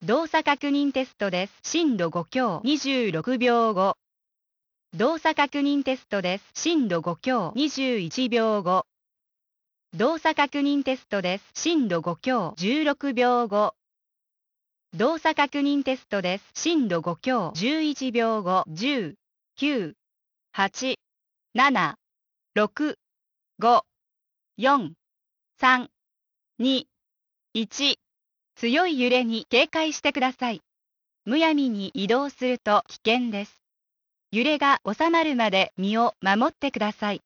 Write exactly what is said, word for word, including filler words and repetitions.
動作確認テストです。震度ご強にじゅうろくびょうご。動作確認テストです。震度ご強にじゅういちびょうご。動作確認テストです。震度ご強じゅうろくびょうご。動作確認テストです。震度ご強じゅういちびょうご。じゅう、きゅう、はち、なな、ろく、ご、よん、さん、に、いち。強い揺れに警戒してください。むやみに移動すると危険です。揺れが収まるまで身を守ってください。